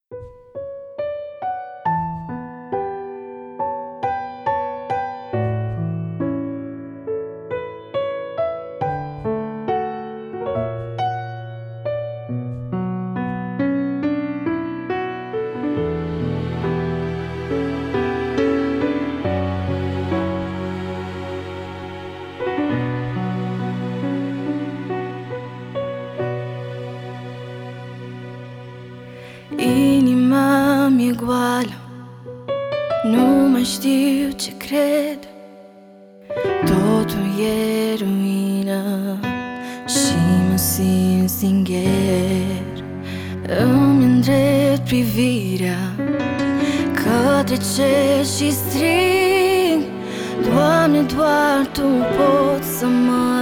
Inima mi-e goală, nu mai știu ce cred. Totul e ruină și mă simt singher. Îmi îndrept privirea către cer și strig: Doamne, doar Tu poți să mă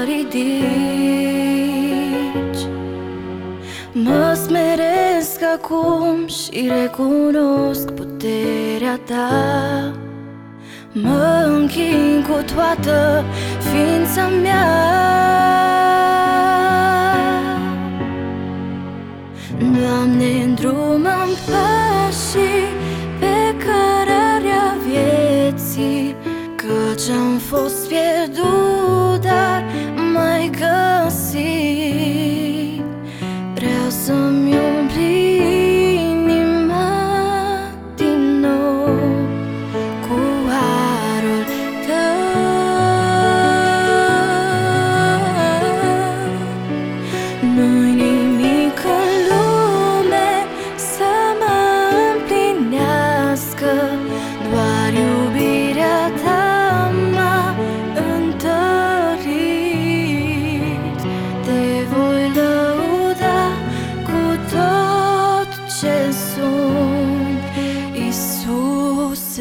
ridici. Mă smeresc acum și recunosc puterea Ta. Mă închin cu toată ființa mea. Doamne, îndrumă-mi pașii pe cărarea vieții, căci am fost pierdut, dar m-ai găsit. Vreau să-mi umpli inima din nou cu harul Tău. Nu-i nimic în lume să mă împlinească, doar iubirea Ta m-a întărit. Te voi lăuda cu tot ce sunt, Iisuse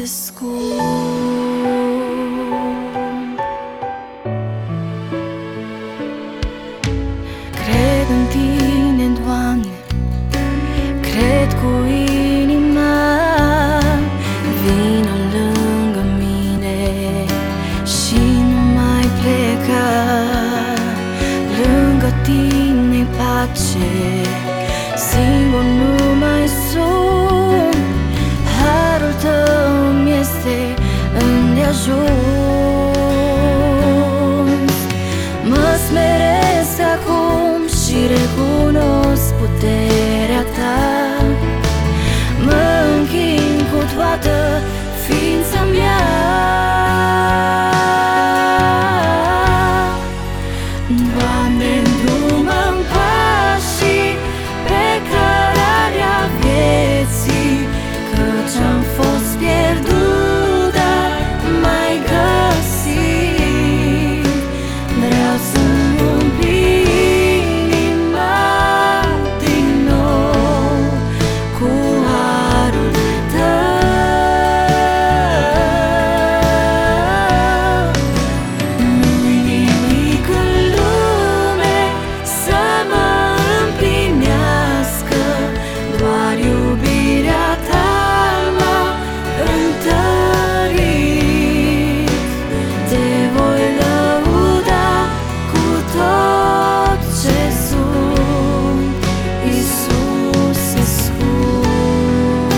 scump. Cred în Tine, Doamne, cred cu inima. Vino lângă mine și nu mai pleca. Lângă Tine pace, singur nu mai sunt. Harul Tău mi-este îndeajuns. Mă smeresc acum și recunosc puterea Ta. Mă închin cu toată ființa mea. Doamne, îndrumă-mi pașii pe cărarea vieții, căci am fost pierdut, dar m-ai găsit. Vreau să-mi umpli inima din nou cu harul Tău. Nu-i nimic în lume să mă împlinească, doar iubirea Ta m-a întărit. Te voi lăuda cu tot ce sunt, Iisuse scump.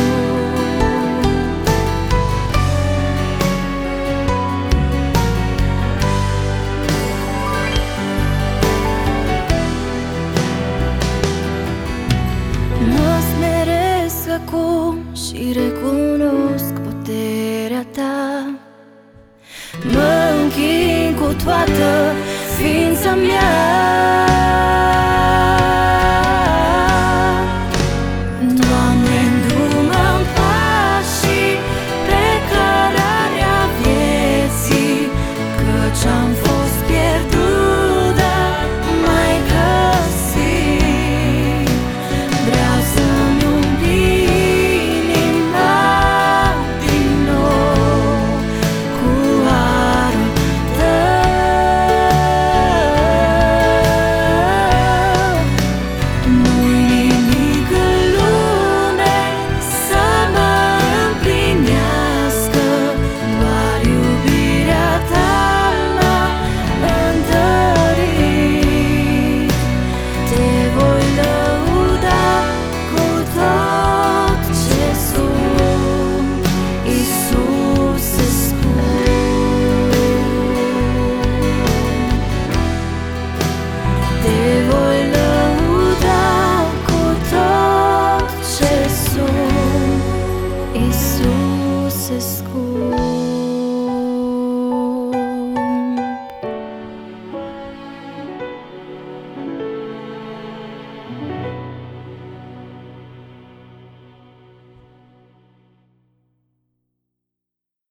Mă smeresc acum și recunosc puterea Ta. Mă închin cu toată ființa mea.